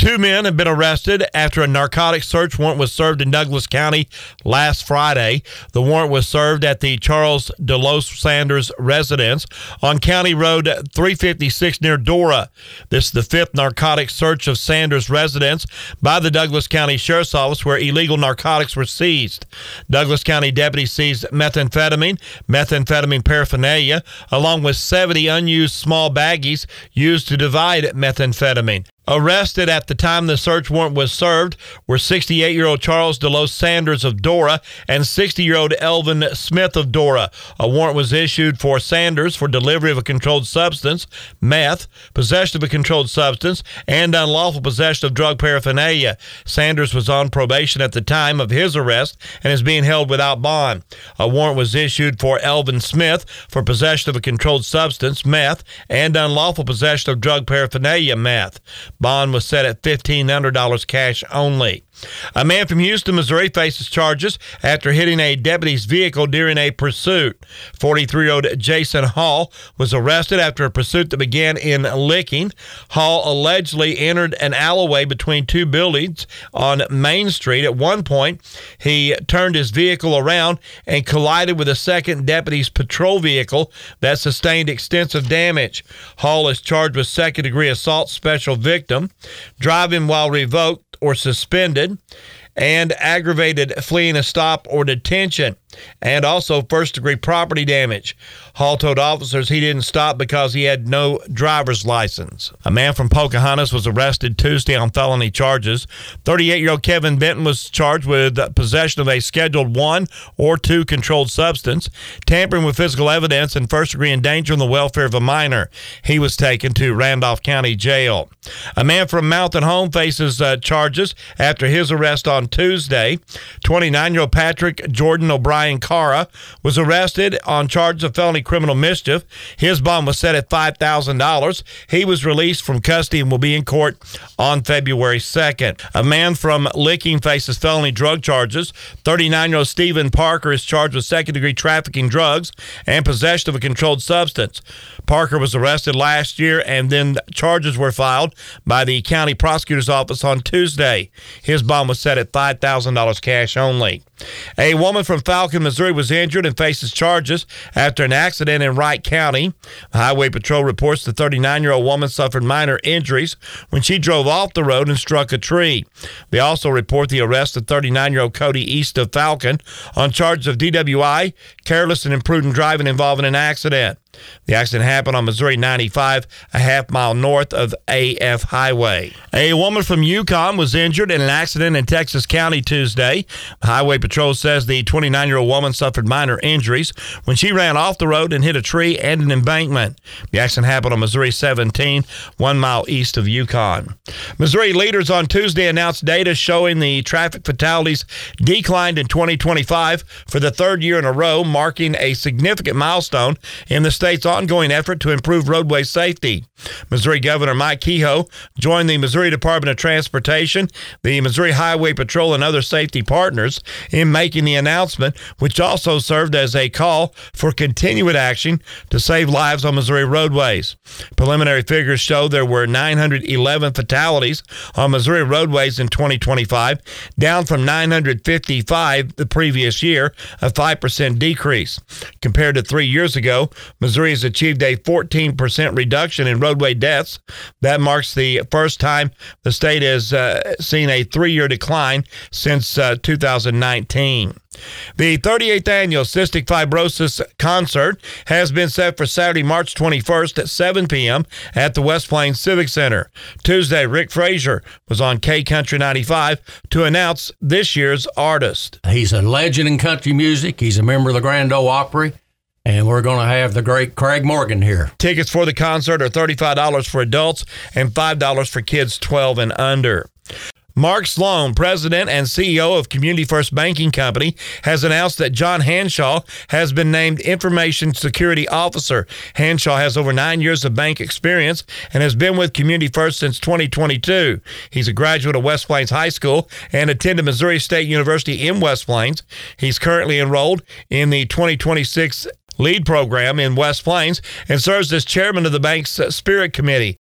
Two men have been arrested after a narcotics search warrant was served in Douglas County last Friday. The warrant was served at the Charles Delos Sanders residence on County Road 356 near Dora. This is the fifth narcotics search of Sanders' residence by the Douglas County Sheriff's Office where illegal narcotics were seized. Douglas County deputies seized methamphetamine paraphernalia, along with 70 unused small baggies used to divide methamphetamine. Arrested at the time the search warrant was served were 68-year-old Charles Delos Sanders of Dora and 60-year-old Elvin Smith of Dora. A warrant was issued for Sanders for delivery of a controlled substance, meth, possession of a controlled substance, and unlawful possession of drug paraphernalia. Sanders was on probation at the time of his arrest and is being held without bond. A warrant was issued for Elvin Smith for possession of a controlled substance, meth, and unlawful possession of drug paraphernalia, meth. Bond was set at $1,500 cash only. A man from Houston, Missouri faces charges after hitting a deputy's vehicle during a pursuit. 43-year-old Jason Hall was arrested after a pursuit that began in Licking. Hall allegedly entered an alleyway between two buildings on Main Street. At one point, he turned his vehicle around and collided with a second deputy's patrol vehicle that sustained extensive damage. Hall is charged with second-degree assault special victim, driving while revoked or suspended, and aggravated fleeing a stop or detention, and also first-degree property damage. Hall told officers he didn't stop because he had no driver's license. A man from Pocahontas was arrested Tuesday on felony charges. 38-year-old Kevin Benton was charged with possession of a Scheduled 1 or 2 controlled substance, tampering with physical evidence, and first-degree endangering the welfare of a minor. He was taken to Randolph County Jail. A man from Mountain Home faces charges after his arrest on Tuesday. 29-year-old Patrick Jordan O'Brien Cara was arrested on charges of felony criminal mischief. His bond was set at $5,000. He was released from custody and will be in court on February 2nd. A man from Licking faces felony drug charges. 39-year-old Stephen Parker is charged with second-degree trafficking drugs and possession of a controlled substance. Parker was arrested last year, and then charges were filed by the county prosecutor's office on Tuesday. His bond was set at $5,000 cash only. A woman from Falcon, Missouri was injured and faces charges after an accident in Wright County. Highway Patrol reports the 39-year-old woman suffered minor injuries when she drove off the road and struck a tree. They also report the arrest of 39-year-old Cody East of Falcon on charges of DWI, careless and imprudent driving involving an accident. The accident happened on Missouri 95, a half-mile north of AF Highway. A woman from Yukon was injured in an accident in Texas County Tuesday. Highway Patrol says the 29-year-old woman suffered minor injuries when she ran off the road and hit a tree and an embankment. The accident happened on Missouri 17, 1 mile east of Yukon. Missouri leaders on Tuesday announced data showing the traffic fatalities declined in 2025 for the third year in a row, marking a significant milestone in the state's ongoing effort to improve roadway safety. Missouri Governor Mike Kehoe joined the Missouri Department of Transportation, the Missouri Highway Patrol, and other safety partners in making the announcement, which also served as a call for continued action to save lives on Missouri roadways. Preliminary figures show there were 911 fatalities on Missouri roadways in 2025, down from 955 the previous year, a 5% decrease. Compared to 3 years ago, Missouri has achieved a 14% reduction in roadway deaths. That marks the first time the state has seen a 3-year decline since 2019. The 38th annual Cystic Fibrosis Concert has been set for Saturday, March 21st at 7 p.m. at the West Plains Civic Center. Tuesday, Rick Frazier was on K-Country 95 to announce this year's artist. He's a legend in country music. He's a member of the Grand Ole Opry. And we're going to have the great Craig Morgan here. Tickets for the concert are $35 for adults and $5 for kids 12 and under. Mark Sloan, president and CEO of Community First Banking Company, has announced that John Hanshaw has been named Information Security Officer. Hanshaw has over 9 years of bank experience and has been with Community First since 2022. He's a graduate of West Plains High School and attended Missouri State University in West Plains. He's currently enrolled in the 2026 LEAD program in West Plains and serves as chairman of the bank's Spirit Committee.